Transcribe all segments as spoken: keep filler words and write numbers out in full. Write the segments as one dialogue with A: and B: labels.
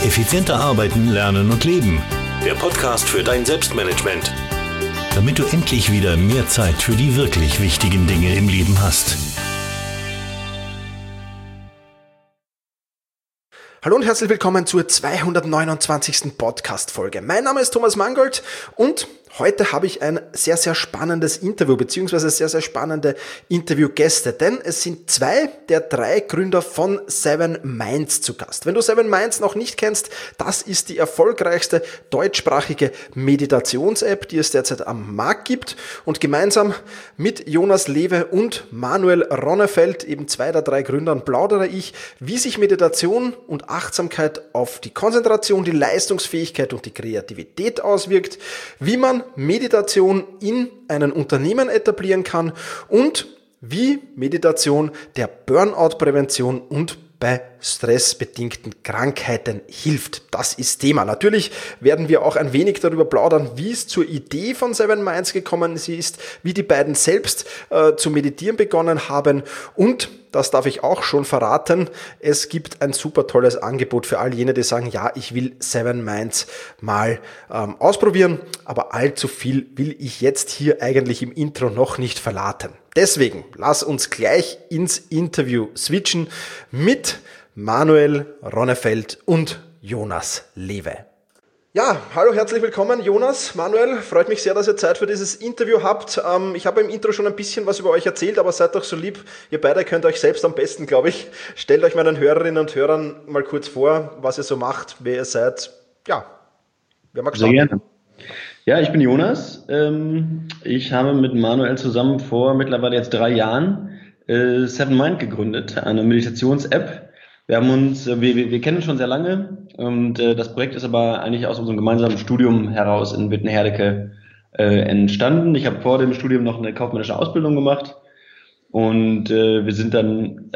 A: Effizienter arbeiten, lernen und leben. Der Podcast für dein Selbstmanagement. Damit du endlich wieder mehr Zeit für die wirklich wichtigen Dinge im Leben hast.
B: Hallo und herzlich willkommen zur zweihundertneunundzwanzigsten Podcast-Folge. Mein Name ist Thomas Mangold und heute habe ich ein sehr, sehr spannendes Interview, beziehungsweise sehr, sehr spannende Interviewgäste, denn es sind zwei der drei Gründer von Seven Minds zu Gast. Wenn du Seven Minds noch nicht kennst, das ist die erfolgreichste deutschsprachige Meditations-App, die es derzeit am Markt gibt, und gemeinsam mit Jonas Lewe und Manuel Ronnefeld, eben zwei der drei Gründern, plaudere ich, wie sich Meditation und Achtsamkeit auf die Konzentration, die Leistungsfähigkeit und die Kreativität auswirkt, wie man Meditation in einem Unternehmen etablieren kann und wie Meditation der Burnout-Prävention und bei stressbedingten Krankheiten hilft. Das ist Thema. Natürlich werden wir auch ein wenig darüber plaudern, wie es zur Idee von Seven Minds gekommen ist, wie die beiden selbst äh, zu meditieren begonnen haben, und das darf ich auch schon verraten, es gibt ein super tolles Angebot für all jene, die sagen, ja, ich will Seven Minds mal ähm, ausprobieren, aber allzu viel will ich jetzt hier eigentlich im Intro noch nicht verraten. Deswegen lass uns gleich ins Interview switchen mit Manuel Ronnefeld und Jonas Lewe. Ja, hallo, herzlich willkommen, Jonas, Manuel. Freut mich sehr, dass ihr Zeit für dieses Interview habt. Ähm, ich habe im Intro schon ein bisschen was über euch erzählt, aber seid doch so lieb. Ihr beide könnt euch selbst am besten, glaube ich. Stellt euch meinen Hörerinnen und Hörern mal kurz vor, was ihr so macht, wer ihr seid. Ja, wer mag starten?
C: Sehr gerne. Ja, ich bin Jonas. Ich habe mit Manuel zusammen vor mittlerweile jetzt drei Jahren Seven Mind gegründet, eine Meditations-App. Wir haben uns, wir, wir kennen uns schon sehr lange, und das Projekt ist aber eigentlich aus unserem gemeinsamen Studium heraus in Witten-Herdecke entstanden. Ich habe vor dem Studium noch eine kaufmännische Ausbildung gemacht, und wir sind dann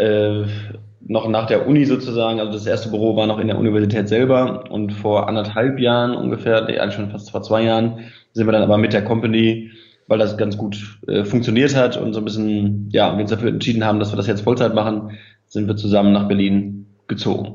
C: noch nach der Uni sozusagen, also das erste Büro war noch in der Universität selber, und vor anderthalb Jahren ungefähr, nee, eigentlich schon fast vor zwei Jahren, sind wir dann aber mit der Company, weil das ganz gut äh, funktioniert hat und so ein bisschen, ja, wir uns dafür entschieden haben, dass wir das jetzt Vollzeit machen, sind wir zusammen nach Berlin gezogen.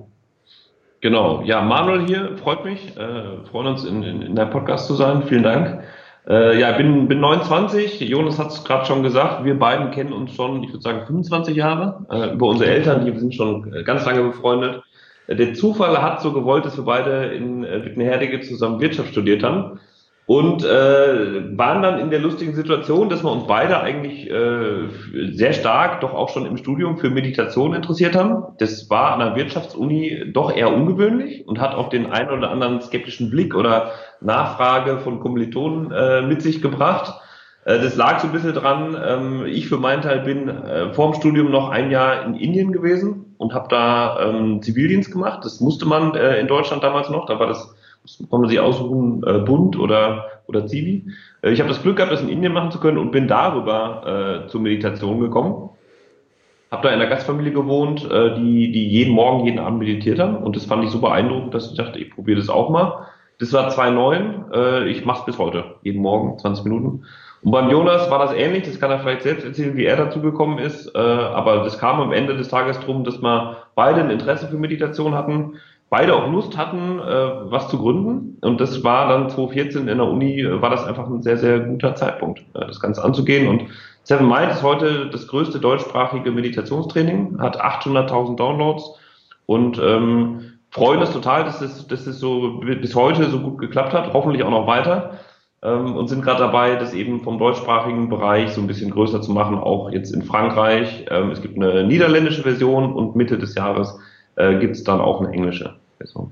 D: Genau, ja, Manuel hier, freut mich, äh, freuen uns in, in, in deinem Podcast zu sein, vielen Dank. Äh, ja, bin, bin neunundzwanzig, Jonas hat es gerade schon gesagt, wir beiden kennen uns schon, ich würde sagen, fünfundzwanzig Jahre, äh, über unsere Eltern, die sind schon ganz lange befreundet. Äh, der Zufall hat so gewollt, dass wir beide in äh, Witten-Herdecke zusammen Wirtschaft studiert haben und äh, waren dann in der lustigen Situation, dass wir uns beide eigentlich äh, sehr stark doch auch schon im Studium für Meditation interessiert haben. Das war an der Wirtschaftsuni doch eher ungewöhnlich und hat auch den einen oder anderen skeptischen Blick oder Nachfrage von Kommilitonen äh, mit sich gebracht. Äh, das lag so ein bisschen dran. Ähm, ich für meinen Teil bin äh, vor dem Studium noch ein Jahr in Indien gewesen und habe da ähm, Zivildienst gemacht. Das musste man äh, in Deutschland damals noch. Da war das, konnte man sich aussuchen, äh, Bund oder oder Zivi. Äh, ich habe das Glück gehabt, das in Indien machen zu können und bin darüber äh, zur Meditation gekommen. Habe da in einer Gastfamilie gewohnt, äh, die die jeden Morgen, jeden Abend meditiert haben, und das fand ich so beeindruckend, dass ich dachte, ich probiere das auch mal. Das war zweitausendneun, äh, ich mache es bis heute, jeden Morgen, zwanzig Minuten. Und beim Jonas war das ähnlich, das kann er vielleicht selbst erzählen, wie er dazu gekommen ist, äh, aber das kam am Ende des Tages drum, dass wir beide ein Interesse für Meditation hatten, beide auch Lust hatten, äh, was zu gründen, und das war dann zweitausendvierzehn in der Uni, äh, war das einfach ein sehr, sehr guter Zeitpunkt, äh, das Ganze anzugehen. Und Seven Mind ist heute das größte deutschsprachige Meditationstraining, hat achthunderttausend Downloads, und ähm, freuen uns total, dass es, dass es so bis heute so gut geklappt hat, hoffentlich auch noch weiter, ähm, und sind gerade dabei, das eben vom deutschsprachigen Bereich so ein bisschen größer zu machen, auch jetzt in Frankreich. Ähm, es gibt eine niederländische Version, und Mitte des Jahres äh, gibt es dann auch eine englische Version.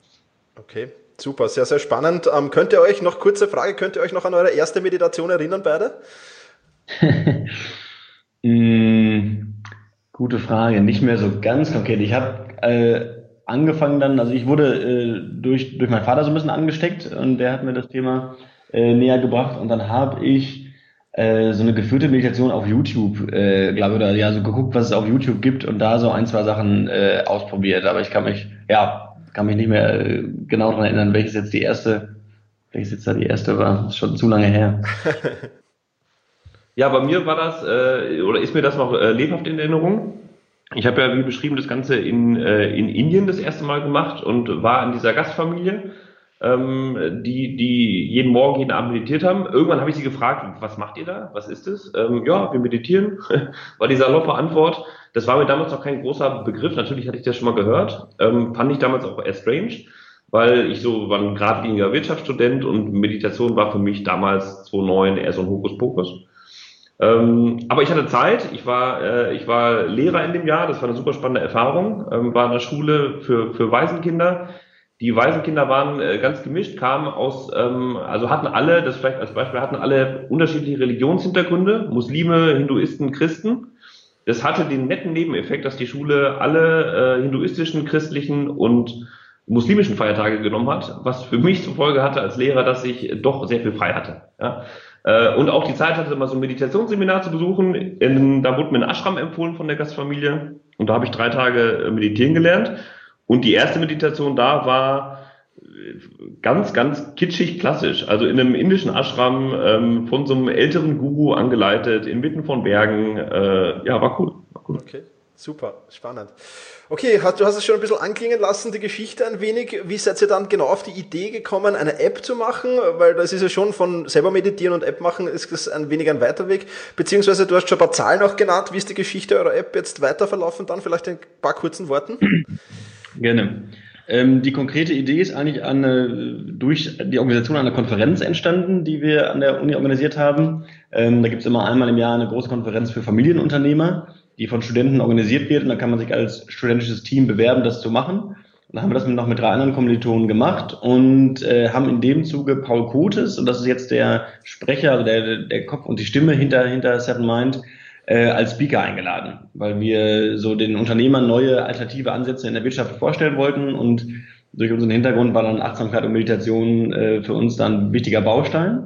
B: Okay, super, sehr, sehr spannend. Ähm, könnt ihr euch, noch kurze Frage, könnt ihr euch noch an eure erste Meditation erinnern, beide?
C: mm, gute Frage, nicht mehr so ganz konkret. Ich habe äh, angefangen dann, also ich wurde äh, durch durch meinen Vater so ein bisschen angesteckt, und der hat mir das Thema äh, näher gebracht, und dann habe ich äh, so eine geführte Meditation auf YouTube, äh, glaube ich, oder ja, so geguckt, was es auf YouTube gibt, und da so ein, zwei Sachen äh, ausprobiert, aber ich kann mich, ja, kann mich nicht mehr äh, genau daran erinnern, welches jetzt die erste, welches jetzt da die erste war, das ist schon zu lange her.
D: Ja, bei mir war das, äh, oder ist mir das noch äh, lebhaft in Erinnerung. Ich habe ja, wie beschrieben, das Ganze in, äh, in Indien das erste Mal gemacht und war in dieser Gastfamilie, ähm, die, die jeden Morgen, jeden Abend meditiert haben. Irgendwann habe ich sie gefragt, was macht ihr da? Was ist es? Ähm, ja, wir meditieren, war die saloppe Antwort. Das war mir damals noch kein großer Begriff. Natürlich hatte ich das schon mal gehört. Ähm, fand ich damals auch eher strange, weil ich so war ein geradliniger Wirtschaftsstudent und Meditation war für mich damals zweitausendneun eher so ein Hokuspokus. Ähm, aber ich hatte Zeit, ich war, äh, ich war Lehrer in dem Jahr, das war eine super spannende Erfahrung, ähm, war in der Schule für, für Waisenkinder. Die Waisenkinder waren äh, ganz gemischt, kamen aus, ähm, also hatten alle, das vielleicht als Beispiel, hatten alle unterschiedliche Religionshintergründe, Muslime, Hinduisten, Christen. Das hatte den netten Nebeneffekt, dass die Schule alle äh, hinduistischen, christlichen und muslimischen Feiertage genommen hat, was für mich zur Folge hatte als Lehrer, dass ich doch sehr viel frei hatte. Ja. Äh, und auch die Zeit hatte, mal so ein Meditationsseminar zu besuchen. In, da wurde mir ein Ashram empfohlen von der Gastfamilie und da habe ich drei Tage meditieren gelernt. Und die erste Meditation da war ganz, ganz kitschig klassisch. Also in einem indischen Ashram ähm, von so einem älteren Guru angeleitet, inmitten von Bergen. Äh, ja, war cool. War cool.
B: Okay, super, spannend. Okay, du hast es schon ein bisschen anklingen lassen, die Geschichte ein wenig. Wie seid ihr dann genau auf die Idee gekommen, eine App zu machen? Weil das ist ja schon von selber meditieren und App machen, ist das ein wenig ein weiter Weg. Beziehungsweise du hast schon ein paar Zahlen auch genannt. Wie ist die Geschichte eurer App jetzt weiter verlaufen? Dann vielleicht in ein paar kurzen Worten.
C: Gerne. Ähm, die konkrete Idee ist eigentlich eine, durch die Organisation einer Konferenz entstanden, die wir an der Uni organisiert haben. Ähm, da gibt es immer einmal im Jahr eine große Konferenz für Familienunternehmer, die von Studenten organisiert wird. Und da kann man sich als studentisches Team bewerben, das zu machen. Und dann haben wir das noch mit drei anderen Kommilitonen gemacht und äh, haben in dem Zuge Paul Kotes, und das ist jetzt der Sprecher, also der, der Kopf und die Stimme hinter, hinter Seven Mind, Äh, als Speaker eingeladen, weil wir so den Unternehmern neue alternative Ansätze in der Wirtschaft vorstellen wollten, und durch unseren Hintergrund war dann Achtsamkeit und Meditation äh, für uns dann ein wichtiger Baustein.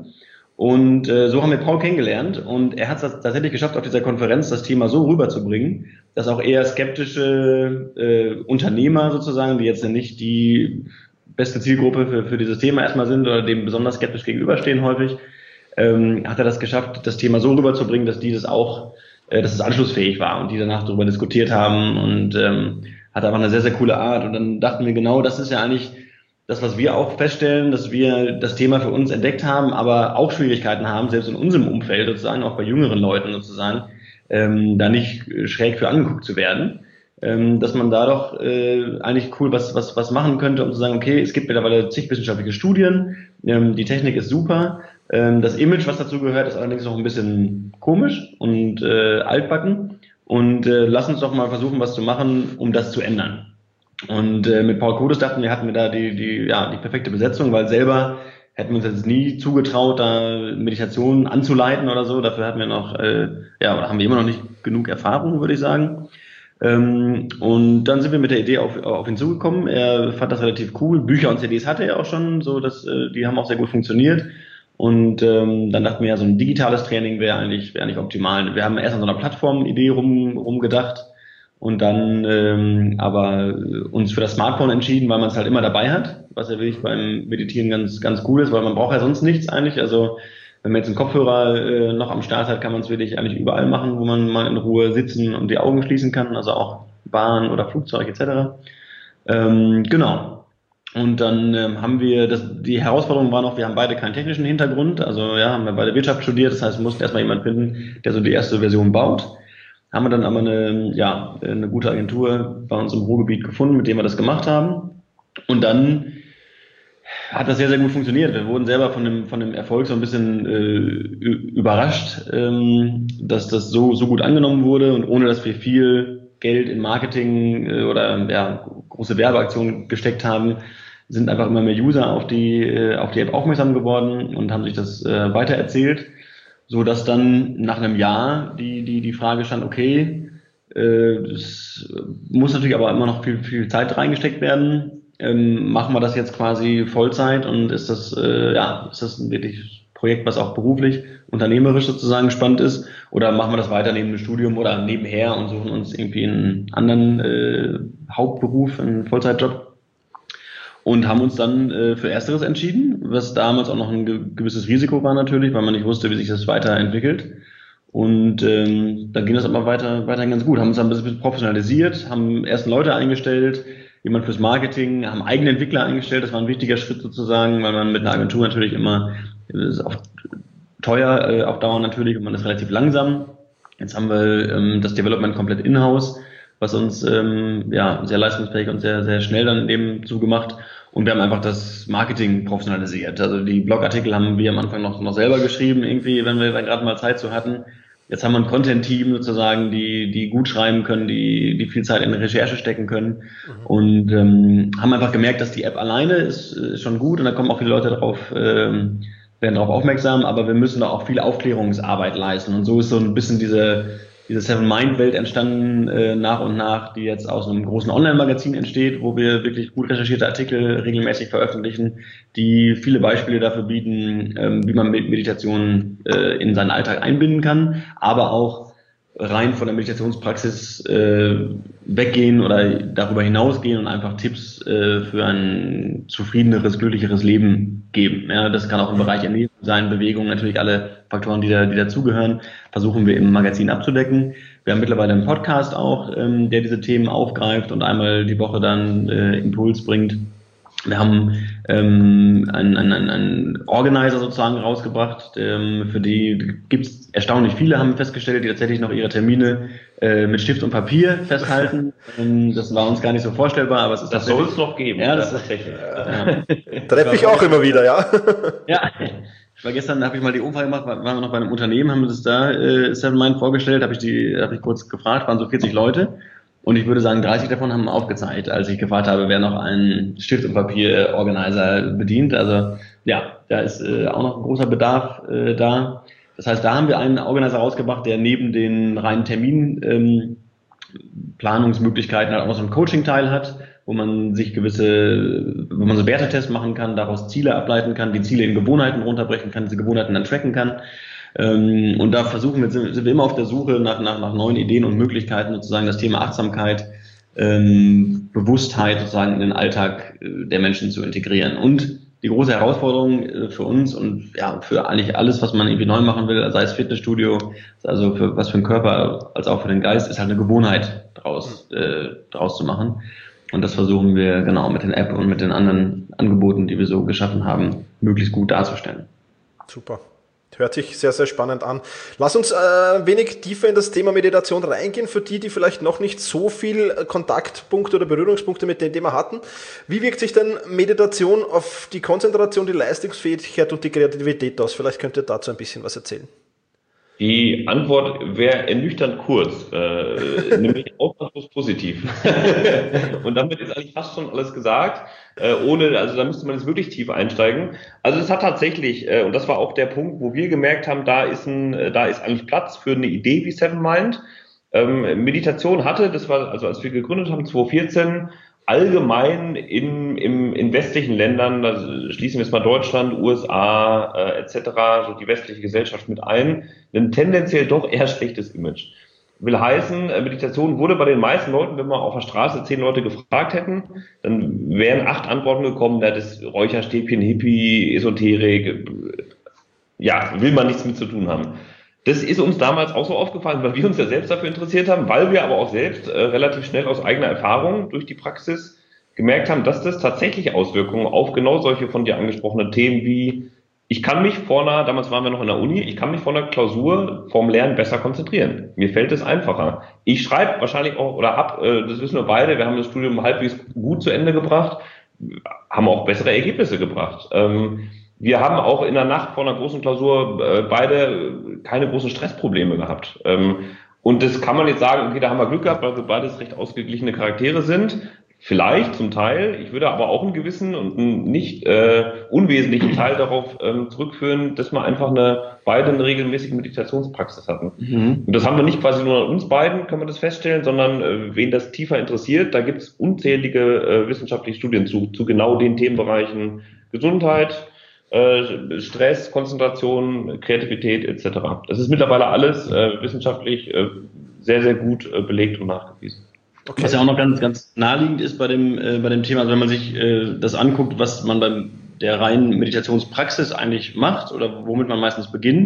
C: Und äh, so haben wir Paul kennengelernt, und er hat es tatsächlich geschafft, auf dieser Konferenz das Thema so rüberzubringen, dass auch eher skeptische äh, Unternehmer sozusagen, die jetzt nicht die beste Zielgruppe für, für dieses Thema erstmal sind oder dem besonders skeptisch gegenüberstehen häufig, ähm, hat er das geschafft, das Thema so rüberzubringen, dass die das auch dass es anschlussfähig war und die danach darüber diskutiert haben, und ähm, hat einfach eine sehr, sehr coole Art. Und dann dachten wir, genau, das ist ja eigentlich das, was wir auch feststellen, dass wir das Thema für uns entdeckt haben, aber auch Schwierigkeiten haben, selbst in unserem Umfeld sozusagen, auch bei jüngeren Leuten sozusagen, ähm, da nicht schräg für angeguckt zu werden. Ähm, dass man da doch äh, eigentlich cool was, was, was machen könnte, um zu sagen, okay, es gibt mittlerweile zig wissenschaftliche Studien, ähm, die Technik ist super, ähm, das Image, was dazu gehört, ist allerdings noch ein bisschen komisch und äh, altbacken, und äh, lass uns doch mal versuchen, was zu machen, um das zu ändern. Und äh, mit Paul Kotes dachten wir, hatten wir da die, die, ja, die perfekte Besetzung, weil selber hätten wir uns jetzt nie zugetraut, da Meditationen anzuleiten oder so. Dafür hatten wir noch, äh, ja, oder haben wir immer noch nicht genug Erfahrung, würde ich sagen. Ähm, und dann sind wir mit der Idee auf, auf ihn zugekommen. Er fand das relativ cool. Bücher und C Ds hatte er auch schon, so dass äh, die haben auch sehr gut funktioniert. Und ähm, dann dachten wir, ja, so ein digitales Training wäre eigentlich, wäre eigentlich optimal. Wir haben erst an so einer Plattform-Idee rum, rumgedacht und dann ähm, aber uns für das Smartphone entschieden, weil man es halt immer dabei hat, was ja wirklich beim Meditieren ganz, ganz cool ist, weil man braucht ja sonst nichts eigentlich. Also wenn man jetzt einen Kopfhörer äh, noch am Start hat, kann man es wirklich eigentlich überall machen, wo man mal in Ruhe sitzen und die Augen schließen kann, also auch Bahn oder Flugzeug et cetera. Ähm, genau. Und dann ähm, haben wir, das, die Herausforderung war noch, wir haben beide keinen technischen Hintergrund, also ja, haben wir beide Wirtschaft studiert, das heißt, wir mussten erstmal jemanden finden, der so die erste Version baut. Haben wir dann aber eine, ja, eine gute Agentur bei uns im Ruhrgebiet gefunden, mit dem wir das gemacht haben. Und dann hat das sehr, sehr gut funktioniert. Wir wurden selber von dem, von dem Erfolg so ein bisschen äh, überrascht, ähm, dass das so, so gut angenommen wurde, und ohne dass wir viel Geld in Marketing äh, oder ja, große Werbeaktionen gesteckt haben, sind einfach immer mehr User auf die, äh, auf die App aufmerksam geworden und haben sich das äh, weitererzählt, so dass dann nach einem Jahr die, die, die Frage stand, okay, äh, es muss natürlich aber immer noch viel, viel Zeit reingesteckt werden. Ähm, machen wir das jetzt quasi Vollzeit, und ist das, äh, ja, ist das ein wirklich Projekt, was auch beruflich, unternehmerisch sozusagen spannend ist, oder machen wir das weiter neben dem Studium oder nebenher und suchen uns irgendwie einen anderen äh, Hauptberuf, einen Vollzeitjob, und haben uns dann äh, für Ersteres entschieden, was damals auch noch ein ge- gewisses Risiko war natürlich, weil man nicht wusste, wie sich das weiterentwickelt. Und ähm, dann ging das aber weiter, weiterhin ganz gut. Haben uns dann ein bisschen professionalisiert, haben erst Leute eingestellt, jemand fürs Marketing, haben eigene Entwickler eingestellt. Das war ein wichtiger Schritt sozusagen, weil man mit einer Agentur natürlich immer, das ist oft teuer äh, auf Dauer natürlich und man ist relativ langsam. Jetzt haben wir ähm, das Development komplett in-house, was uns ähm, ja sehr leistungsfähig und sehr, sehr schnell dann eben zugemacht. Und wir haben einfach das Marketing professionalisiert. Also die Blogartikel haben wir am Anfang noch, noch selber geschrieben, irgendwie, wenn wir gerade mal Zeit zu hatten. Jetzt haben wir ein Content-Team sozusagen, die die gut schreiben können, die die viel Zeit in Recherche stecken können. Mhm. Und ähm, haben einfach gemerkt, dass die App alleine ist, ist schon gut und da kommen auch viele Leute drauf, ähm, werden darauf aufmerksam, aber wir müssen da auch viel Aufklärungsarbeit leisten. Und so ist so ein bisschen diese diese Seven Mind Welt entstanden äh, nach und nach, die jetzt aus einem großen Online-Magazin entsteht, wo wir wirklich gut recherchierte Artikel regelmäßig veröffentlichen, die viele Beispiele dafür bieten, ähm, wie man Meditation äh, in seinen Alltag einbinden kann, aber auch rein von der Meditationspraxis äh, weggehen oder darüber hinausgehen und einfach Tipps äh, für ein zufriedeneres, glücklicheres Leben geben. Ja, das kann auch im Bereich Ernährung sein, Bewegung, natürlich alle Faktoren, die da, die dazugehören, versuchen wir im Magazin abzudecken. Wir haben mittlerweile einen Podcast auch, ähm, der diese Themen aufgreift und einmal die Woche dann äh, Impuls bringt. Wir haben ähm, einen, einen, einen Organizer sozusagen rausgebracht, ähm, für die gibt es erstaunlich viele, haben wir festgestellt, die tatsächlich noch ihre Termine äh, mit Stift und Papier festhalten. ähm, das war uns gar nicht so vorstellbar, aber es ist
D: das soll es noch geben.
C: Ja, das ist tatsächlich. Ja.
B: Treffe ich auch immer wieder, ja.
C: Ja. Ich war gestern, habe ich mal die Umfrage gemacht, waren wir noch bei einem Unternehmen, haben wir das da äh, Seven Mind vorgestellt, habe ich die, habe ich kurz gefragt, waren so vierzig Leute. Und ich würde sagen, dreißig davon haben aufgezeigt, als ich gefragt habe, wer noch einen Stift- und Papier-Organizer bedient. Also ja, da ist äh, auch noch ein großer Bedarf äh, da. Das heißt, da haben wir einen Organizer rausgebracht, der neben den reinen Terminplanungsmöglichkeiten ähm, halt auch noch so einen Coaching-Teil hat, wo man sich gewisse, wo man so Wertetests machen kann, daraus Ziele ableiten kann, die Ziele in Gewohnheiten runterbrechen kann, diese Gewohnheiten dann tracken kann. Und da versuchen wir, sind wir immer auf der Suche nach, nach, nach neuen Ideen und Möglichkeiten, sozusagen das Thema Achtsamkeit, ähm, Bewusstheit sozusagen in den Alltag der Menschen zu integrieren. Und die große Herausforderung für uns und ja für eigentlich alles, was man irgendwie neu machen will, sei es Fitnessstudio, also für was für den Körper als auch für den Geist, ist halt eine Gewohnheit draus, äh, draus zu machen. Und das versuchen wir genau mit den App und mit den anderen Angeboten, die wir so geschaffen haben, möglichst gut darzustellen.
B: Super. Hört sich sehr, sehr spannend an. Lass uns ein äh, wenig tiefer in das Thema Meditation reingehen, für die, die vielleicht noch nicht so viel Kontaktpunkte oder Berührungspunkte mit dem Thema hatten. Wie wirkt sich denn Meditation auf die Konzentration, die Leistungsfähigkeit und die Kreativität aus? Vielleicht könnt ihr dazu ein bisschen was erzählen.
D: Die Antwort wäre ernüchternd kurz, äh, nämlich ausnahmslos positiv. Und damit ist eigentlich fast schon alles gesagt, äh, ohne, also da müsste man jetzt wirklich tief einsteigen. Also es hat tatsächlich, äh, und das war auch der Punkt, wo wir gemerkt haben, da ist ein, äh, da ist eigentlich Platz für eine Idee wie Seven Mind. Ähm, Meditation hatte, das war, also als wir gegründet haben, zwanzig vierzehn, allgemein in, im, in westlichen Ländern, da schließen wir jetzt mal Deutschland, U S A äh, et cetera, so die westliche Gesellschaft mit ein, ein tendenziell doch eher schlechtes Image. Will heißen, Meditation wurde bei den meisten Leuten, wenn wir auf der Straße zehn Leute gefragt hätten, dann wären acht Antworten gekommen, da das Räucherstäbchen, Hippie, Esoterik, ja, will man nichts mit zu tun haben. Das ist uns damals auch so aufgefallen, weil wir uns ja selbst dafür interessiert haben, weil wir aber auch selbst äh, relativ schnell aus eigener Erfahrung durch die Praxis gemerkt haben, dass das tatsächlich Auswirkungen auf genau solche von dir angesprochenen Themen wie, ich kann mich vor einer, damals waren wir noch in der Uni, ich kann mich vor einer Klausur vorm Lernen besser konzentrieren. Mir fällt es einfacher. Ich schreibe wahrscheinlich auch, oder hab, äh, das wissen wir beide, wir haben das Studium halbwegs gut zu Ende gebracht, haben auch bessere Ergebnisse gebracht. Ähm, Wir haben auch in der Nacht vor einer großen Klausur äh, beide keine großen Stressprobleme gehabt. Ähm, und das kann man jetzt sagen, okay, da haben wir Glück gehabt, weil wir beides recht ausgeglichene Charaktere sind. Vielleicht zum Teil. Ich würde aber auch einen gewissen und einen nicht äh, unwesentlichen Teil darauf ähm, zurückführen, dass wir einfach eine beide eine regelmäßige Meditationspraxis hatten. Mhm. Und das haben wir nicht quasi nur an uns beiden, können wir das feststellen, sondern äh, wen das tiefer interessiert, da gibt es unzählige äh, wissenschaftliche Studien zu, zu genau den Themenbereichen Gesundheit, Äh, Stress, Konzentration, Kreativität et cetera. Das ist mittlerweile alles äh, wissenschaftlich äh, sehr, sehr gut äh, belegt und nachgewiesen.
C: Okay. Was ja auch noch ganz, ganz naheliegend ist bei dem, äh, bei dem Thema, also wenn man sich äh, das anguckt, was man bei der reinen Meditationspraxis eigentlich macht oder womit man meistens beginnt,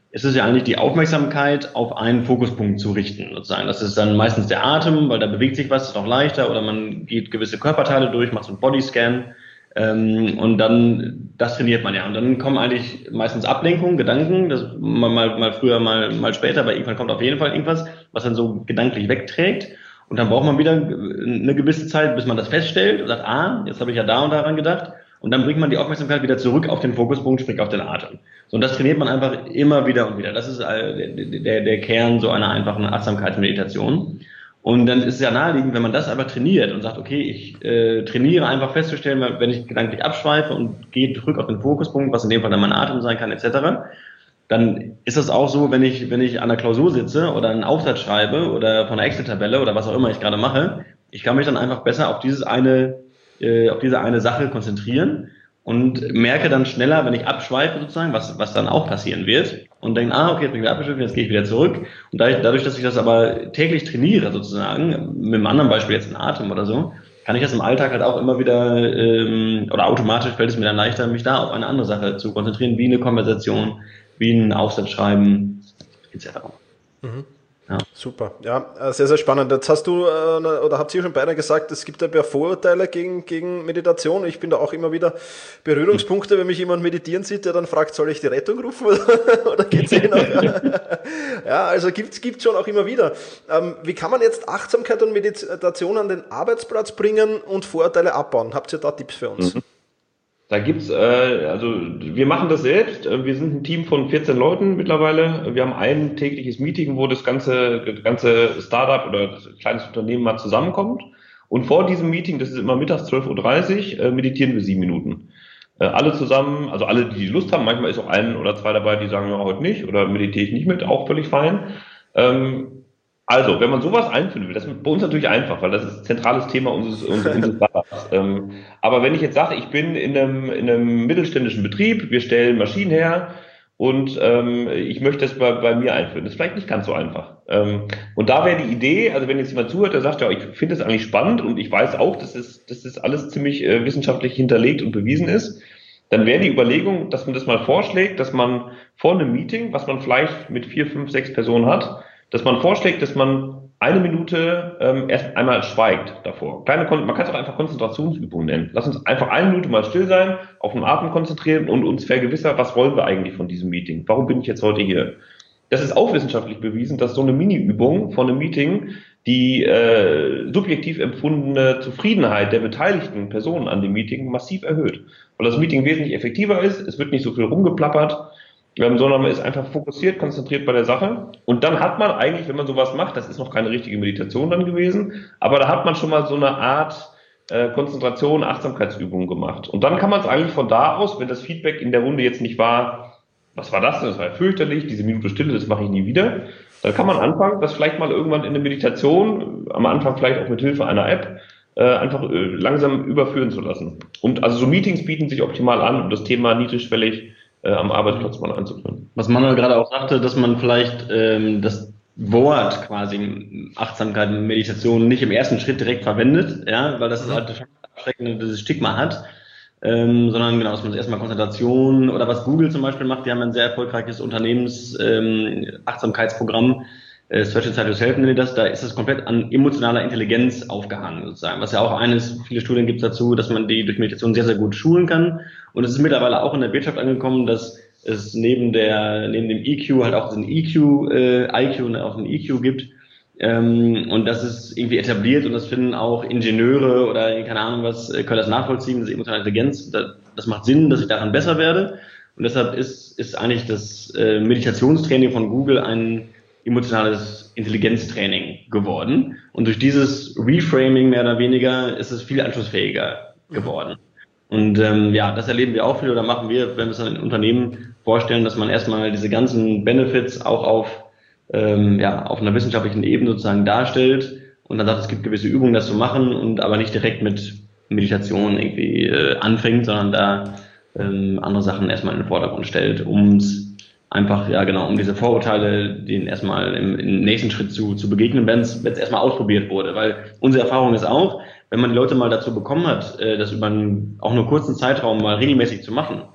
C: ist es ja eigentlich die Aufmerksamkeit auf einen Fokuspunkt zu richten, sozusagen. Das ist dann meistens der Atem, weil da bewegt sich was, ist auch leichter, oder man geht gewisse Körperteile durch, macht so einen Bodyscan, ähm, und dann, das trainiert man ja. Und dann kommen eigentlich meistens Ablenkungen, Gedanken, das mal, mal, mal früher, mal, mal später, aber irgendwann kommt auf jeden Fall irgendwas, was dann so gedanklich wegträgt. Und dann braucht man wieder eine gewisse Zeit, bis man das feststellt und sagt, ah, jetzt habe ich ja da und daran gedacht. Und dann bringt man die Aufmerksamkeit wieder zurück auf den Fokuspunkt, sprich auf den Atem. So, und das trainiert man einfach immer wieder und wieder. Das ist der, der, der Kern so einer einfachen Achtsamkeitsmeditation. Und dann ist es ja naheliegend, wenn man das einfach trainiert und sagt, okay, ich äh, trainiere einfach festzustellen, wenn ich gedanklich abschweife und gehe zurück auf den Fokuspunkt, was in dem Fall dann mein Atem sein kann, et cetera, dann ist das auch so, wenn ich, wenn ich an der Klausur sitze oder einen Aufsatz schreibe oder von einer Excel-Tabelle oder was auch immer ich gerade mache, ich kann mich dann einfach besser auf dieses eine, äh, auf diese eine Sache konzentrieren und merke dann schneller, wenn ich abschweife sozusagen, was, was dann auch passieren wird, und denke, ah, okay, jetzt bin ich wieder abgeschwiffen, jetzt gehe ich wieder zurück. Und dadurch, dass ich das aber täglich trainiere sozusagen, mit einem anderen Beispiel jetzt einen Atem oder so, kann ich das im Alltag halt auch immer wieder, ähm, oder automatisch fällt es mir dann leichter, mich da auf eine andere Sache zu konzentrieren, wie eine Konversation, wie ein Aufsatz schreiben, et cetera.
B: Mhm. Ja. Super, ja, sehr, sehr spannend. Jetzt hast du, äh, oder habt ihr schon beide gesagt, es gibt ja Vorurteile gegen, gegen Meditation. Ich bin da auch immer wieder Berührungspunkte, wenn mich jemand meditieren sieht, der dann fragt, soll ich die Rettung rufen oder, oder geht's eh noch? Ja, also gibt's, gibt's schon auch immer wieder. Ähm, wie kann man jetzt Achtsamkeit und Meditation an den Arbeitsplatz bringen und Vorurteile abbauen? Habt ihr da Tipps für uns?
D: Mhm. Da gibt's, äh, also wir machen das selbst. Wir sind ein Team von vierzehn Leuten mittlerweile. Wir haben ein tägliches Meeting, wo das ganze, das ganze Startup oder das kleines Unternehmen mal zusammenkommt. Und vor diesem Meeting, das ist immer mittags zwölf Uhr dreißig, äh, meditieren wir sieben Minuten. Äh, alle zusammen, also alle, die Lust haben. Manchmal ist auch ein oder zwei dabei, die sagen, ja, heute nicht oder meditiere ich nicht mit, auch völlig fein. Ähm, Also, wenn man sowas einführen will, das ist bei uns natürlich einfach, weil das ist ein zentrales Thema unseres, unseres Startups. ähm, aber wenn ich jetzt sage, ich bin in einem, in einem mittelständischen Betrieb, wir stellen Maschinen her und ähm, ich möchte das bei, bei mir einführen, das ist vielleicht nicht ganz so einfach. Ähm, und da wäre die Idee, also wenn jetzt jemand zuhört, der sagt, ja, ich finde das eigentlich spannend und ich weiß auch, dass das, dass das alles ziemlich äh, wissenschaftlich hinterlegt und bewiesen ist, dann wäre die Überlegung, dass man das mal vorschlägt, dass man vor einem Meeting, was man vielleicht mit vier, fünf, sechs Personen hat, dass man vorschlägt, dass man eine Minute ähm, erst einmal schweigt davor. Kleine, man kann es auch einfach Konzentrationsübungen nennen. Lass uns einfach eine Minute mal still sein, auf den Atem konzentrieren und uns vergewissern, was wollen wir eigentlich von diesem Meeting? Warum bin ich jetzt heute hier? Das ist auch wissenschaftlich bewiesen, dass so eine Mini-Übung von einem Meeting die äh, subjektiv empfundene Zufriedenheit der beteiligten Personen an dem Meeting massiv erhöht. Weil das Meeting wesentlich effektiver ist, es wird nicht so viel rumgeplappert, sondern man ist einfach fokussiert, konzentriert bei der Sache. Und dann hat man eigentlich, wenn man sowas macht, das ist noch keine richtige Meditation dann gewesen, aber da hat man schon mal so eine Art äh, Konzentration, Achtsamkeitsübung gemacht. Und dann kann man es eigentlich von da aus, wenn das Feedback in der Runde jetzt nicht war, was war das denn, das war ja fürchterlich, diese Minute Stille, das mache ich nie wieder, dann kann man anfangen, das vielleicht mal irgendwann in eine Meditation, am Anfang vielleicht auch mit Hilfe einer App, äh, einfach äh, langsam überführen zu lassen. Und also so Meetings bieten sich optimal an, um das Thema niedrigschwellig Äh, am Arbeitsplatz mal einzuführen.
C: Was Manuel gerade auch sagte, dass man vielleicht ähm, das Wort quasi Achtsamkeit und Meditation nicht im ersten Schritt direkt verwendet, ja, weil das halt das abschreckende Stigma hat, ähm, sondern genau, dass man erstmal Konzentration oder was Google zum Beispiel macht, die haben ein sehr erfolgreiches Unternehmens-Achtsamkeitsprogramm, ähm, äh, Stretch Inside Yourself nennt das, da ist das komplett an emotionaler Intelligenz aufgehangen sozusagen, was ja auch eines, viele Studien gibt es dazu, dass man die durch Meditation sehr, sehr gut schulen kann. Und es ist mittlerweile auch in der Wirtschaft angekommen, dass es neben der neben dem E Q halt auch diesen E Q, äh, I Q und auch einen E Q gibt. Ähm, und das ist irgendwie etabliert und das finden auch Ingenieure oder keine Ahnung was, äh, können das nachvollziehen, diese emotionale Intelligenz. Das, das macht Sinn, dass ich daran besser werde. Und deshalb ist ist eigentlich das äh, Meditationstraining von Google ein emotionales Intelligenztraining geworden. Und durch dieses Reframing mehr oder weniger ist es viel anschlussfähiger geworden. Und ähm, ja, das erleben wir auch viel oder machen wir, wenn wir es dann in Unternehmen vorstellen, dass man erstmal diese ganzen Benefits auch auf ähm, ja auf einer wissenschaftlichen Ebene sozusagen darstellt und dann sagt, es gibt gewisse Übungen, das zu machen und aber nicht direkt mit Meditation irgendwie äh, anfängt, sondern da ähm, andere Sachen erstmal in den Vordergrund stellt, um es einfach, ja genau, um diese Vorurteile, denen erstmal im, im nächsten Schritt zu, zu begegnen, wenn es erstmal ausprobiert wurde. Weil unsere Erfahrung ist auch, wenn man die Leute mal dazu bekommen hat, das über einen auch nur kurzen Zeitraum mal regelmäßig zu machen,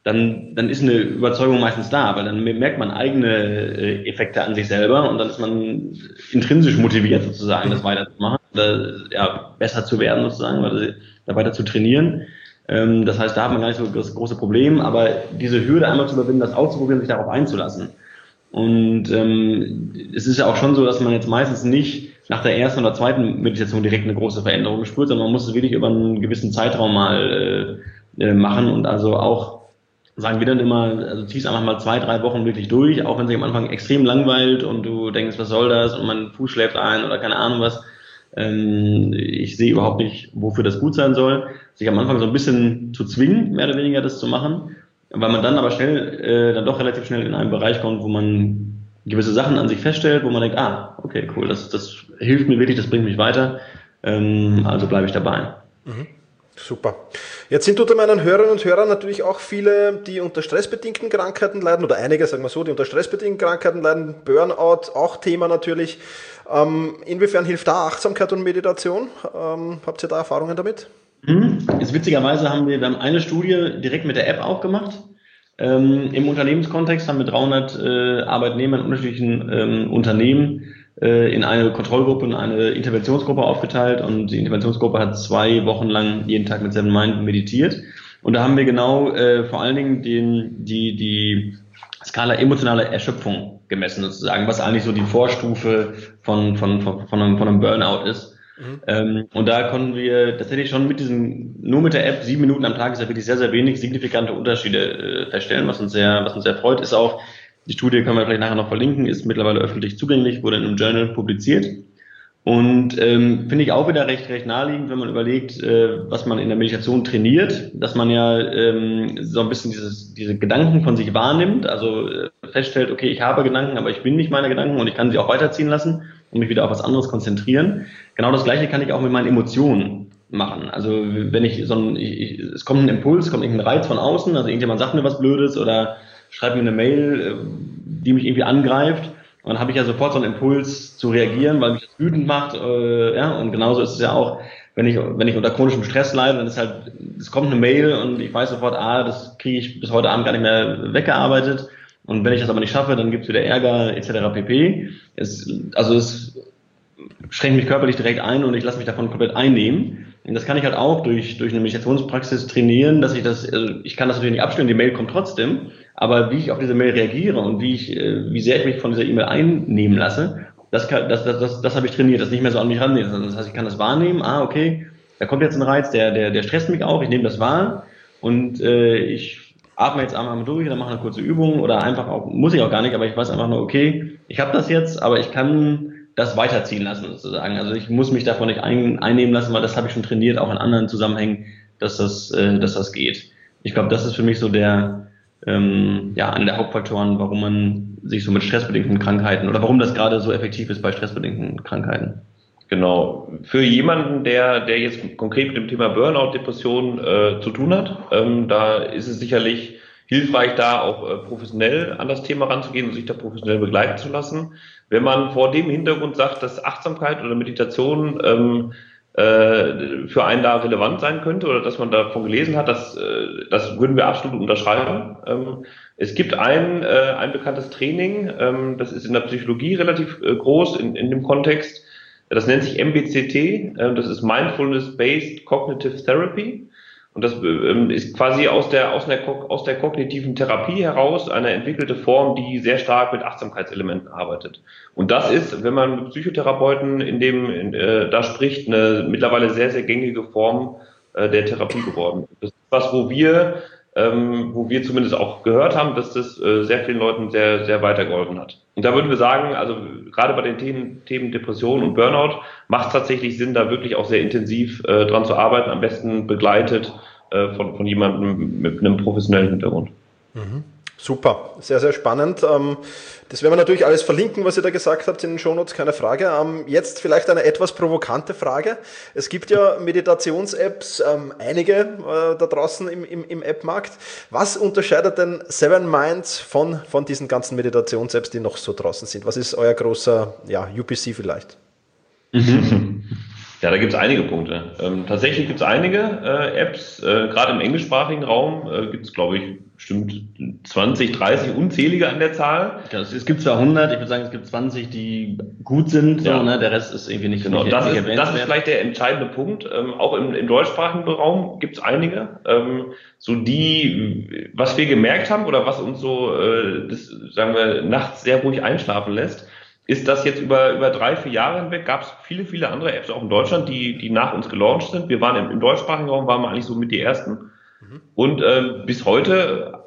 C: dann, dann ist eine Überzeugung meistens da, weil dann merkt man eigene Effekte an sich selber und dann ist man intrinsisch motiviert sozusagen, das weiterzumachen, oder, ja, besser zu werden sozusagen, oder da weiter zu trainieren. Ähm, das heißt, da hat man gar nicht so das große Problem, aber diese Hürde einmal zu überwinden, das auszuprobieren, sich darauf einzulassen. Und ähm, es ist ja auch schon so, dass man jetzt meistens nicht nach der ersten oder zweiten Meditation direkt eine große Veränderung spürt, sondern man muss es wirklich über einen gewissen Zeitraum mal äh, machen und also auch sagen wir dann immer, also zieh's einfach mal zwei, drei Wochen wirklich durch, auch wenn sich am Anfang extrem langweilt und du denkst, was soll das und mein Fuß schläft ein oder keine Ahnung was. Ähm, ich sehe überhaupt nicht, wofür das gut sein soll. Sich am Anfang so ein bisschen zu zwingen, mehr oder weniger das zu machen, weil man dann aber schnell, äh, dann doch relativ schnell in einen Bereich kommt, wo man gewisse Sachen an sich feststellt, wo man denkt, ah, okay, cool, das, das hilft mir wirklich, das bringt mich weiter, ähm, also bleibe ich dabei.
B: Mhm. Super. Jetzt sind unter meinen Hörerinnen und Hörern natürlich auch viele, die unter stressbedingten Krankheiten leiden, oder einige, sagen wir so, die unter stressbedingten Krankheiten leiden, Burnout, auch Thema natürlich. Ähm, inwiefern hilft da Achtsamkeit und Meditation? Ähm, habt ihr da Erfahrungen damit?
C: Mhm. Jetzt witzigerweise haben wir, wir haben eine Studie direkt mit der App auch gemacht. Ähm, im Unternehmenskontext haben wir dreihundert äh, Arbeitnehmer in unterschiedlichen ähm, Unternehmen in eine Kontrollgruppe und eine Interventionsgruppe aufgeteilt und die Interventionsgruppe hat zwei Wochen lang jeden Tag mit Seven Mind meditiert und da haben wir genau äh, vor allen Dingen den, die, die Skala emotionale Erschöpfung gemessen sozusagen, was eigentlich so die Vorstufe von, von, von, von, einem, von einem Burnout ist. Mhm. Ähm, und da konnten wir tatsächlich schon mit diesem, nur mit der App, sieben Minuten am Tag ist ja wirklich sehr, sehr wenig signifikante Unterschiede äh, feststellen, was uns sehr, was uns sehr freut, ist auch, die Studie können wir vielleicht nachher noch verlinken, ist mittlerweile öffentlich zugänglich, wurde in einem Journal publiziert. Und ähm, finde ich auch wieder recht recht naheliegend, wenn man überlegt, äh, was man in der Meditation trainiert, dass man ja ähm, so ein bisschen dieses diese Gedanken von sich wahrnimmt, also äh, feststellt, okay, ich habe Gedanken, aber ich bin nicht meine Gedanken und ich kann sie auch weiterziehen lassen und mich wieder auf was anderes konzentrieren. Genau das Gleiche kann ich auch mit meinen Emotionen machen. Also wenn ich so ein, ich, ich, es kommt ein Impuls, es kommt irgendein Reiz von außen, also irgendjemand sagt mir was Blödes oder schreibt mir eine Mail, die mich irgendwie angreift. Und dann habe ich ja sofort so einen Impuls zu reagieren, weil mich das wütend macht. Äh, ja, und genauso ist es ja auch, wenn ich wenn ich unter chronischem Stress leide, dann ist halt, es kommt eine Mail und ich weiß sofort, ah, das kriege ich bis heute Abend gar nicht mehr weggearbeitet. Und wenn ich das aber nicht schaffe, dann gibt's wieder Ärger et cetera pp. Es, also es schränkt mich körperlich direkt ein und ich lasse mich davon komplett einnehmen. Und das kann ich halt auch durch durch eine Meditationspraxis trainieren, dass ich das, also ich kann das natürlich nicht abstellen, die Mail kommt trotzdem, aber wie ich auf diese Mail reagiere und wie ich, wie sehr ich mich von dieser E-Mail einnehmen lasse, das kann, das, das, das, das habe ich trainiert, das nicht mehr so an mich rannehmen. Das heißt, ich kann das wahrnehmen, ah, okay, da kommt jetzt ein Reiz, der, der, der stresst mich auch, ich nehme das wahr und äh, ich atme jetzt einmal durch, dann mache eine kurze Übung oder einfach auch, muss ich auch gar nicht, aber ich weiß einfach nur, okay, ich habe das jetzt, aber ich kann das weiterziehen lassen sozusagen. Also ich muss mich davon nicht ein, einnehmen lassen, weil das habe ich schon trainiert, auch in anderen Zusammenhängen, dass das, äh, dass das geht. Ich glaube, das ist für mich so der, ähm, ja, einer der Hauptfaktoren, warum man sich so mit stressbedingten Krankheiten oder warum das gerade so effektiv ist bei stressbedingten Krankheiten.
D: Genau. Für jemanden, der, der jetzt konkret mit dem Thema Burnout, Depression äh, zu tun hat, ähm, da ist es sicherlich hilfreich, da auch äh, professionell an das Thema ranzugehen und sich da professionell begleiten zu lassen. Wenn man vor dem Hintergrund sagt, dass Achtsamkeit oder Meditation ähm, äh, für einen da relevant sein könnte oder dass man davon gelesen hat, das, äh, das würden wir absolut unterschreiben. Ähm, es gibt ein, äh, ein bekanntes Training, ähm, das ist in der Psychologie relativ äh, groß in, in dem Kontext. Das nennt sich M B C T, äh, das ist Mindfulness-Based Cognitive Therapy. Und das ähm, ist quasi aus der, aus der, aus der kognitiven Therapie heraus eine entwickelte Form, die sehr stark mit Achtsamkeitselementen arbeitet. Und das ist, wenn man mit Psychotherapeuten in dem, in, äh, da spricht, eine mittlerweile sehr, sehr gängige Form äh, der Therapie geworden. Das ist was, wo wir, ähm, wo wir zumindest auch gehört haben, dass das äh, sehr vielen Leuten sehr, sehr weitergeholfen hat. Und da würden wir sagen, also gerade bei den Themen, Themen Depression und Burnout macht es tatsächlich Sinn, da wirklich auch sehr intensiv äh, dran zu arbeiten, am besten begleitet äh, von, von jemandem mit einem professionellen Hintergrund.
B: Mhm. Super, sehr, sehr spannend. Ähm, das werden wir natürlich alles verlinken, was ihr da gesagt habt in den Shownotes, keine Frage. Ähm, jetzt vielleicht eine etwas provokante Frage. Es gibt ja Meditations-Apps, ähm, einige äh, da draußen im, im, im App-Markt. Was unterscheidet denn Seven Minds von, von diesen ganzen Meditations-Apps, die noch so draußen sind? Was ist euer großer ja, U P C vielleicht?
C: Ja,
D: Ja, da gibt es einige Punkte. Ähm, tatsächlich gibt es einige äh, Apps, äh, gerade im englischsprachigen Raum äh, gibt es, glaube ich, bestimmt zwanzig, dreißig, unzählige an der Zahl.
C: Ja, es, es gibt zwar hundert, ich würde sagen, es gibt zwanzig, die gut sind, so,
D: ja.
C: ne? Der Rest ist irgendwie nicht
D: genau.
C: nicht,
D: Das,
C: nicht
D: ist, das ist vielleicht der entscheidende Punkt. Ähm, auch im, im deutschsprachigen Raum gibt es einige. Ähm, so die, was wir gemerkt haben oder was uns so, äh, das, sagen wir, nachts sehr ruhig einschlafen lässt, ist, dass jetzt über über drei, vier Jahre hinweg gab es viele, viele andere Apps auch in Deutschland, die die nach uns gelauncht sind. Wir waren im, im deutschsprachigen Raum, waren wir eigentlich so mit die ersten. Mhm. Und äh, bis heute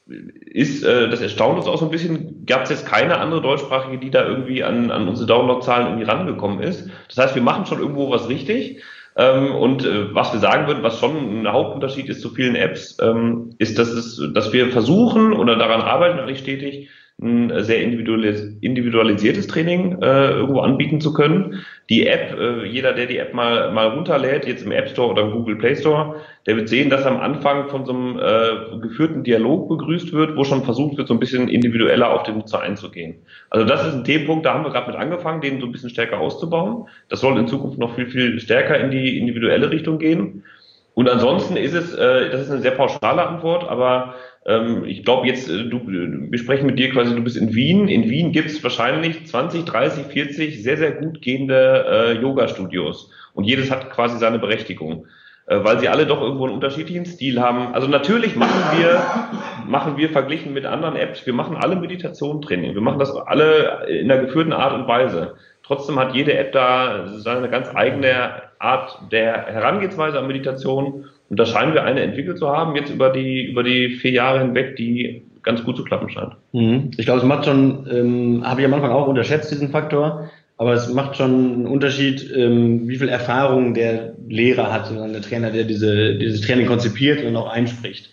D: ist, äh, das erstaunt uns auch so ein bisschen, gab es jetzt keine andere deutschsprachige, die da irgendwie an an unsere Downloadzahlen irgendwie rangekommen ist. Das heißt, wir machen schon irgendwo was richtig. Ähm, und äh, was wir sagen würden, was schon ein Hauptunterschied ist zu vielen Apps, ähm, ist, dass es, dass wir versuchen oder daran arbeiten eigentlich stetig, ein sehr individualis individualisiertes Training äh, irgendwo anbieten zu können. Die App, äh, jeder, der die App mal mal runterlädt, jetzt im App Store oder im Google Play Store, der wird sehen, dass am Anfang von so einem äh, geführten Dialog begrüßt wird, wo schon versucht wird, so ein bisschen individueller auf den Nutzer einzugehen. Also das ist ein Themenpunkt, da haben wir gerade mit angefangen, den so ein bisschen stärker auszubauen. Das soll in Zukunft noch viel, viel stärker in die individuelle Richtung gehen. Und ansonsten ist es, äh, das ist eine sehr pauschale Antwort, aber ähm, ich glaube jetzt, äh, du, wir sprechen mit dir quasi, du bist in Wien. In Wien gibt es wahrscheinlich zwanzig, dreißig, vierzig sehr, sehr gut gehende äh, Yoga-Studios. Und jedes hat quasi seine Berechtigung, äh, weil sie alle doch irgendwo einen unterschiedlichen Stil haben. Also natürlich machen wir, machen wir verglichen mit anderen Apps, wir machen alle Meditation-Training. Wir machen das alle in einer geführten Art und Weise. Trotzdem hat jede App da seine ganz eigene Art der Herangehensweise an Meditation. Und da scheinen wir eine entwickelt zu haben, jetzt über die, über die vier Jahre hinweg, die ganz gut zu klappen scheint.
C: Mhm. Ich glaube, es macht schon, ähm, habe ich am Anfang auch unterschätzt, diesen Faktor, aber es macht schon einen Unterschied, ähm, wie viel Erfahrung der Lehrer hat, der Trainer, der diese, dieses Training konzipiert und auch einspricht.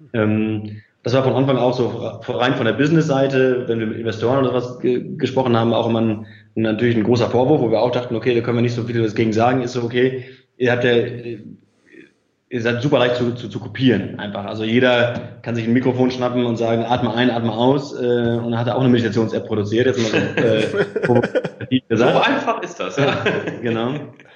C: Ähm, das war von Anfang auch so rein von der Business-Seite, wenn wir mit Investoren oder sowas ge gesprochen haben, auch immer ein, natürlich ein großer Vorwurf, wo wir auch dachten, okay, da können wir nicht so viel dagegen sagen, ist so, okay, ihr habt ja, ihr seid super leicht zu, zu, zu kopieren, einfach. Also jeder kann sich ein Mikrofon schnappen und sagen, atme ein, atme aus, äh, und dann hat er auch eine Meditations-App produziert, jetzt mal so, äh, gesagt.
D: So einfach ist das, ja.
C: Genau.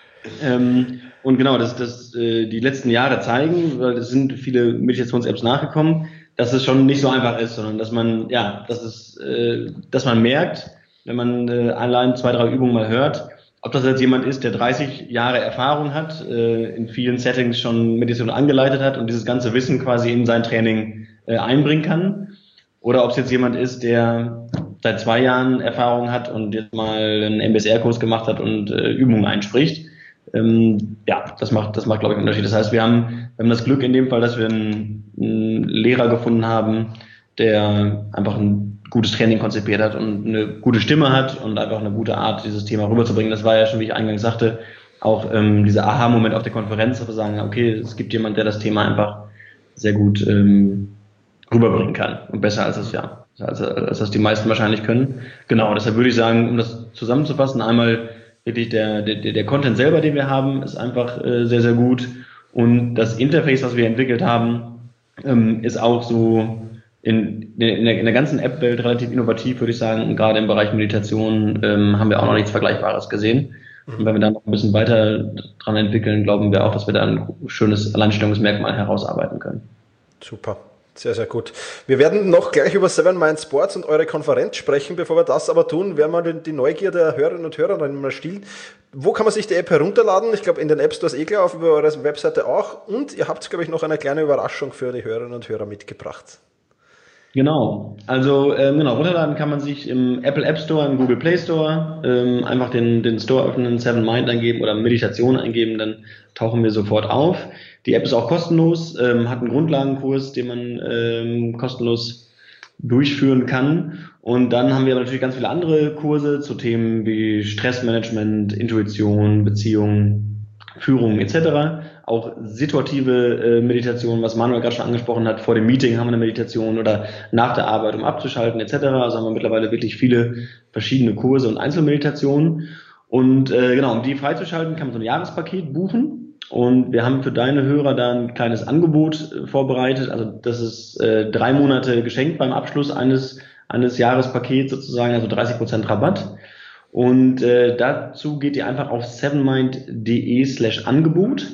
C: Ähm, und genau, das, das, äh, die letzten Jahre zeigen, weil es sind viele Meditations-Apps nachgekommen, dass es schon nicht so einfach ist, sondern dass man, ja, dass es, äh, dass man merkt, wenn man äh, allein zwei, drei Übungen mal hört, ob das jetzt jemand ist, der dreißig Jahre Erfahrung hat, äh, in vielen Settings schon Meditation angeleitet hat und dieses ganze Wissen quasi in sein Training äh, einbringen kann, oder ob es jetzt jemand ist, der seit zwei Jahren Erfahrung hat und jetzt mal einen M B S R-Kurs gemacht hat und äh, Übungen einspricht. Ähm, ja, das macht, das macht, glaube ich, einen Unterschied. Das heißt, wir haben, wir haben das Glück in dem Fall, dass wir einen, einen Lehrer gefunden haben, der einfach ein gutes Training konzipiert hat und eine gute Stimme hat und einfach eine gute Art, dieses Thema rüberzubringen. Das war ja schon, wie ich eingangs sagte, auch ähm, dieser Aha-Moment auf der Konferenz, dass wir sagen, okay, es gibt jemand, der das Thema einfach sehr gut ähm, rüberbringen kann und besser als das, ja, als, als das die meisten wahrscheinlich können. Genau, deshalb würde ich sagen, um das zusammenzufassen, einmal wirklich der, der, der Content selber, den wir haben, ist einfach äh, sehr, sehr gut, und das Interface, was wir entwickelt haben, ähm, ist auch so In, in, der, in der ganzen App-Welt relativ innovativ, würde ich sagen. Und gerade im Bereich Meditation ähm, haben wir auch noch nichts Vergleichbares gesehen. Und wenn wir da noch ein bisschen weiter dran entwickeln, glauben wir auch, dass wir da ein schönes Alleinstellungsmerkmal herausarbeiten können.
B: Super. Sehr, sehr gut. Wir werden noch gleich über Seven Mind Sports und eure Konferenz sprechen. Bevor wir das aber tun, werden wir die Neugier der Hörerinnen und Hörer mal stillen. Wo kann man sich die App herunterladen? Ich glaube, in den App Stores eh klar, auf über eure Webseite auch. Und ihr habt, glaube ich, noch eine kleine Überraschung für die Hörerinnen und Hörer mitgebracht.
C: Genau, also ähm, genau, runterladen kann man sich im Apple App Store, im Google Play Store, ähm, einfach den, den Store öffnen, Seven Mind eingeben oder Meditation eingeben, dann tauchen wir sofort auf. Die App ist auch kostenlos, ähm, hat einen Grundlagenkurs, den man ähm, kostenlos durchführen kann. Und dann haben wir aber natürlich ganz viele andere Kurse zu Themen wie Stressmanagement, Intuition, Beziehungen, Führung et cetera. Auch situative äh, Meditation, was Manuel gerade schon angesprochen hat, vor dem Meeting haben wir eine Meditation oder nach der Arbeit, um abzuschalten et cetera. Also haben wir mittlerweile wirklich viele verschiedene Kurse und Einzelmeditationen. Und äh, genau, um die freizuschalten, kann man so ein Jahrespaket buchen. Und wir haben für deine Hörer da ein kleines Angebot äh, vorbereitet. Also das ist äh, drei Monate geschenkt beim Abschluss eines eines Jahrespakets sozusagen, also dreißig Prozent Rabatt. Und äh, dazu geht ihr einfach auf sevenmind.de slash Angebot.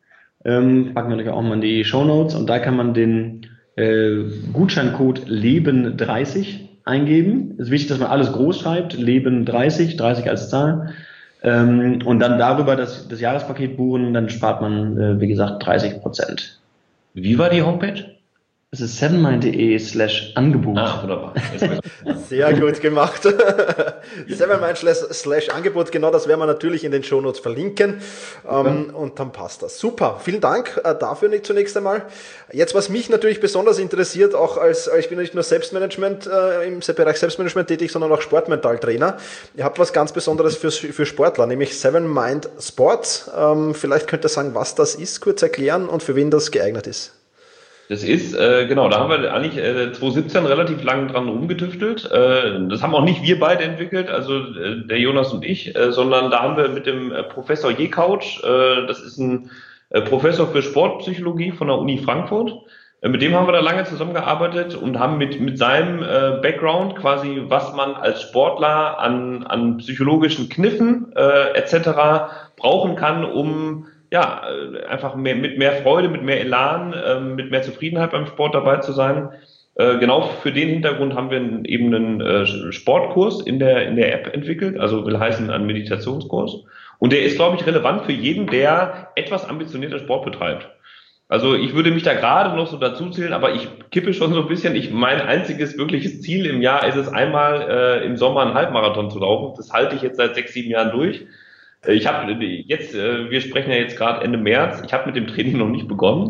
C: Ähm, packen wir natürlich auch mal in die Shownotes und da kann man den äh, Gutscheincode Leben dreißig eingeben. Es ist wichtig, dass man alles groß schreibt, Leben dreißig, dreißig als Zahl. Ähm, und dann darüber das, das Jahrespaket buchen, dann spart man, äh, wie gesagt, dreißig Prozent.
D: Wie war die Homepage?
C: Das ist sevenmind.de slash Angebot.
D: Ah, wunderbar.
B: Sehr gut gemacht. sevenmind slash Angebot, genau, das werden wir natürlich in den Shownotes verlinken. Ähm, und dann passt das. Super, vielen Dank äh, dafür nicht zunächst einmal. Jetzt, was mich natürlich besonders interessiert, auch als, ich bin nicht nur Selbstmanagement, äh, im Bereich Selbstmanagement tätig, sondern auch Sportmentaltrainer. Ihr habt was ganz Besonderes für, für Sportler, nämlich sevenmind Sports. Ähm, vielleicht könnt ihr sagen, was das ist, kurz erklären und für wen das geeignet ist.
D: Das ist, äh, genau, da haben wir eigentlich äh, zwanzig siebzehn relativ lang dran rumgetüftelt. Äh, das haben auch nicht wir beide entwickelt, also äh, der Jonas und ich, äh, sondern da haben wir mit dem äh, Professor Jekouch, äh, das ist ein äh, Professor für Sportpsychologie von der Uni Frankfurt, äh, mit dem haben wir da lange zusammengearbeitet und haben mit mit seinem äh, Background quasi, was man als Sportler an an psychologischen Kniffen äh, et cetera brauchen kann, um ja, einfach mehr, mit mehr Freude, mit mehr Elan, ähm, mit mehr Zufriedenheit beim Sport dabei zu sein. Äh, genau für den Hintergrund haben wir eben einen äh, Sportkurs in der, in der App entwickelt, also will heißen einen Meditationskurs. Und der ist, glaube ich, relevant für jeden, der etwas ambitionierter Sport betreibt. Also ich würde mich da gerade noch so dazu zählen, aber ich kippe schon so ein bisschen. Ich, mein einziges wirkliches Ziel im Jahr ist es, einmal äh, im Sommer einen Halbmarathon zu laufen. Das halte ich jetzt seit sechs, sieben Jahren durch. Ich habe jetzt, wir sprechen ja jetzt gerade Ende März, ich habe mit dem Training noch nicht begonnen,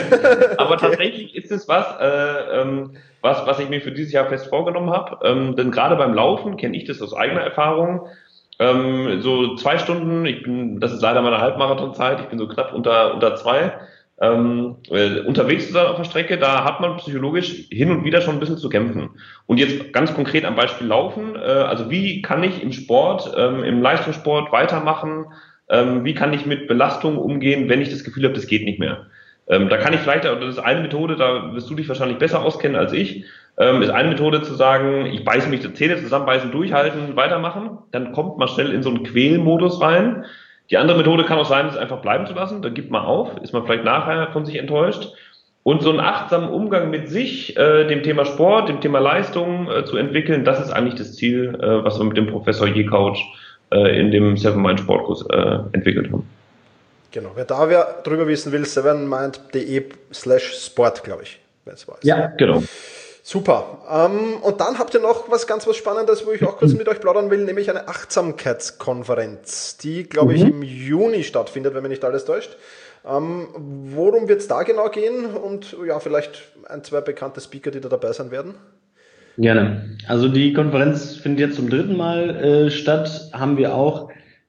D: aber tatsächlich ist es was, äh, ähm, was, was ich mir für dieses Jahr fest vorgenommen habe, ähm, denn gerade beim Laufen kenne ich das aus eigener Erfahrung, ähm, so zwei Stunden, ich bin, das ist leider meine Halbmarathonzeit, ich bin so knapp unter unter zwei, ähm, äh, unterwegs zu sein auf der Strecke, da hat man psychologisch hin und wieder schon ein bisschen zu kämpfen. Und jetzt ganz konkret am Beispiel Laufen, äh, also wie kann ich im Sport, ähm, im Leistungssport weitermachen, ähm, wie kann ich mit Belastung umgehen, wenn ich das Gefühl habe, das geht nicht mehr. Ähm, da kann ich vielleicht, das ist eine Methode, da wirst du dich wahrscheinlich besser auskennen als ich, ähm, ist eine Methode zu sagen, ich beiße mich die Zähne zusammenbeißen, durchhalten, weitermachen, dann kommt man schnell in so einen Quälmodus rein. Die andere Methode kann auch sein, es einfach bleiben zu lassen. Dann gibt man auf, ist man vielleicht nachher von sich enttäuscht. Und so einen achtsamen Umgang mit sich, äh, dem Thema Sport, dem Thema Leistung äh, zu entwickeln, das ist eigentlich das Ziel, äh, was wir mit dem Professor Jekouch äh, in dem sevenmind Sportkurs äh, entwickelt haben.
B: Genau, wer da wer drüber wissen will, sevenmind.de slash Sport, glaube ich.
C: Ja, genau.
B: Super. Ähm, und dann habt ihr noch was ganz was Spannendes, wo ich auch kurz mit euch plaudern will, nämlich eine Achtsamkeitskonferenz, die, glaube ich, mhm. im Juni stattfindet, wenn mich nicht alles täuscht. Ähm, worum wird es da genau gehen? Und ja, vielleicht ein, zwei bekannte Speaker, die da dabei sein werden?
C: Gerne. Also die Konferenz findet jetzt zum dritten Mal äh, statt, haben wir auch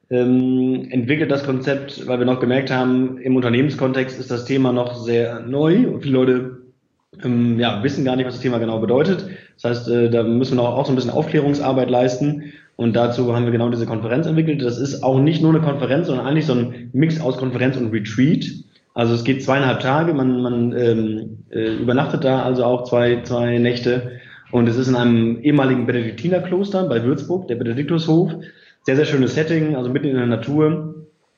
C: ähm, entwickelt das Konzept, weil wir noch gemerkt haben, im Unternehmenskontext ist das Thema noch sehr neu und viele Leute Ähm, ja, wissen gar nicht, was das Thema genau bedeutet. Das heißt, äh, da müssen wir auch, auch so ein bisschen Aufklärungsarbeit leisten. Und dazu haben wir genau diese Konferenz entwickelt. Das ist auch nicht nur eine Konferenz, sondern eigentlich so ein Mix aus Konferenz und Retreat. Also es geht zweieinhalb Tage, man, man ähm, äh, übernachtet da also auch zwei, zwei Nächte. Und es ist in einem ehemaligen Benediktinerkloster bei Würzburg, der Benediktushof. Sehr, sehr schönes Setting, also mitten in der Natur.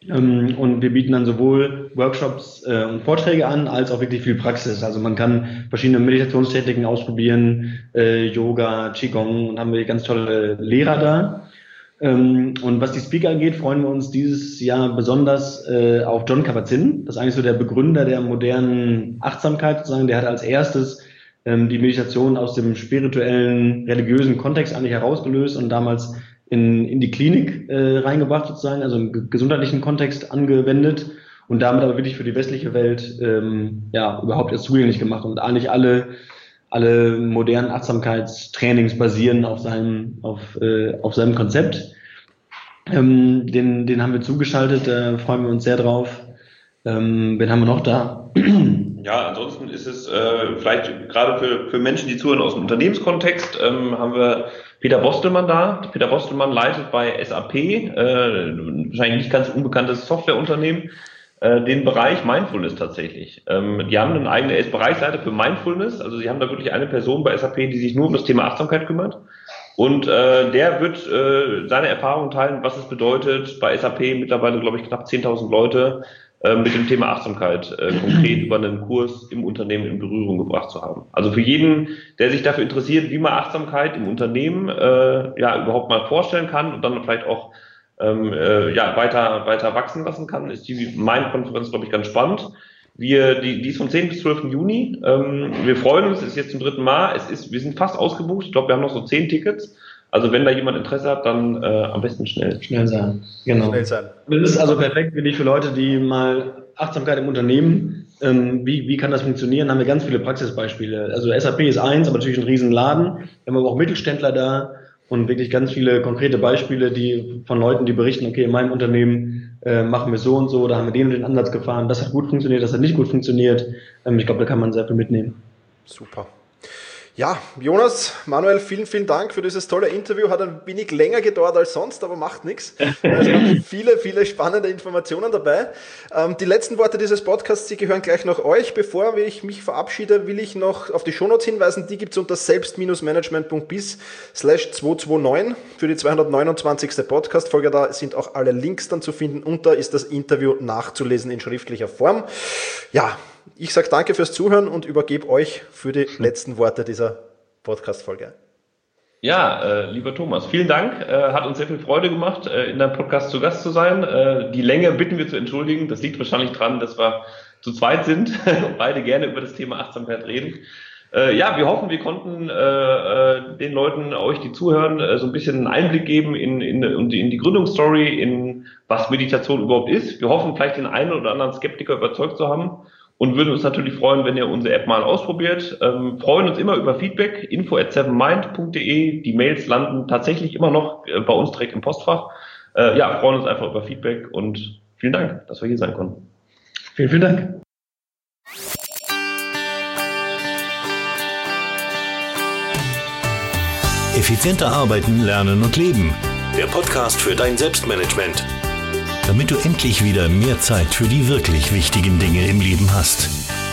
C: Und wir bieten dann sowohl Workshops äh, und Vorträge an, als auch wirklich viel Praxis. Also man kann verschiedene Meditationstechniken ausprobieren, äh, Yoga, Qigong, und haben wir ganz tolle Lehrer da. Ähm, und was die Speaker angeht, freuen wir uns dieses Jahr besonders äh, auf Jon Kabat-Zinn. Das ist eigentlich so der Begründer der modernen Achtsamkeit sozusagen. Der hat als erstes ähm, die Meditation aus dem spirituellen, religiösen Kontext eigentlich herausgelöst und damals in, in die Klinik äh, reingebracht sozusagen, also im gesundheitlichen Kontext angewendet und damit aber wirklich für die westliche Welt ähm, ja überhaupt erst zugänglich gemacht. Und eigentlich alle alle modernen Achtsamkeitstrainings basieren auf seinem auf äh, auf seinem Konzept. Ähm, den den haben wir zugeschaltet, da freuen wir uns sehr drauf. Ähm, wen haben wir noch da?
D: Ja, ansonsten ist es äh, vielleicht gerade für, für Menschen, die zuhören aus dem Unternehmenskontext, ähm, haben wir Peter Bostelmann da. Peter Bostelmann leitet bei S A P, äh, wahrscheinlich nicht ganz unbekanntes Softwareunternehmen, äh, den Bereich Mindfulness tatsächlich. Ähm, die haben einen eigenen, er ist Bereichsleiter für Mindfulness, also sie haben da wirklich eine Person bei S A P, die sich nur um das Thema Achtsamkeit kümmert. Und äh, der wird äh, seine Erfahrungen teilen, was es bedeutet, bei S A P mittlerweile, glaube ich, knapp zehntausend Leute äh, mit dem Thema Achtsamkeit äh, konkret über einen Kurs im Unternehmen in Berührung gebracht zu haben. Also für jeden, der sich dafür interessiert, wie man Achtsamkeit im Unternehmen äh, ja überhaupt mal vorstellen kann und dann vielleicht auch ähm, äh, ja weiter weiter wachsen lassen kann, ist die Mind-Konferenz, glaube ich, ganz spannend. Wir, die, die ist vom zehnten bis zwölften Juni. Ähm, wir freuen uns, es ist jetzt zum dritten Mal. Es ist, wir sind fast ausgebucht. Ich glaube, wir haben noch so zehn Tickets. Also wenn da jemand Interesse hat, dann äh, am besten schnell.
C: Schnell sein. Genau.
B: Schnell sein.
C: Das ist also perfekt, finde ich, für Leute, die mal Achtsamkeit im Unternehmen, ähm, wie, wie kann das funktionieren? Da haben wir ganz viele Praxisbeispiele. Also S A P ist eins, aber natürlich ein Riesenladen. Wir haben aber auch Mittelständler da und wirklich ganz viele konkrete Beispiele, die von Leuten, die berichten, okay, in meinem Unternehmen äh, machen wir so und so, da haben wir den und den Ansatz gefahren, das hat gut funktioniert, das hat nicht gut funktioniert. Ähm, ich glaube, da kann man sehr viel mitnehmen.
B: Super. Ja, Jonas, Manuel, vielen, vielen Dank für dieses tolle Interview. Hat ein wenig länger gedauert als sonst, aber macht nichts. Es waren viele, viele spannende Informationen dabei. Ähm, die letzten Worte dieses Podcasts, die gehören gleich noch euch. Bevor ich mich verabschiede, will ich noch auf die Shownotes hinweisen. Die gibt's unter selbst-management.biz slash zweihundertneunundneunzig für die zweihundertneunundzwanzigste Podcast-Folge. Da sind auch alle Links dann zu finden und da ist das Interview nachzulesen in schriftlicher Form. Ja, ich sage danke fürs Zuhören und übergebe euch für die letzten Worte dieser Podcast-Folge.
D: Ja, äh, lieber Thomas, vielen Dank. Äh, hat uns sehr viel Freude gemacht, äh, in deinem Podcast zu Gast zu sein. Äh, die Länge bitten wir zu entschuldigen. Das liegt wahrscheinlich dran, dass wir zu zweit sind und beide gerne über das Thema Achtsamkeit reden. Äh, ja, wir hoffen, wir konnten äh, den Leuten, euch, die zuhören, äh, so ein bisschen einen Einblick geben in, in, in die Gründungsstory, in was Meditation überhaupt ist. Wir hoffen, vielleicht den einen oder anderen Skeptiker überzeugt zu haben. Und würden uns natürlich freuen, wenn ihr unsere App mal ausprobiert. Ähm, freuen uns immer über Feedback, info at seven mind punkt de. Die Mails landen tatsächlich immer noch äh, bei uns direkt im Postfach. Äh, ja, freuen uns einfach über Feedback und vielen Dank, dass wir hier sein konnten.
C: Vielen, vielen Dank.
A: Effizienter arbeiten, lernen und leben. Der Podcast für dein Selbstmanagement. Damit du endlich wieder mehr Zeit für die wirklich wichtigen Dinge im Leben hast.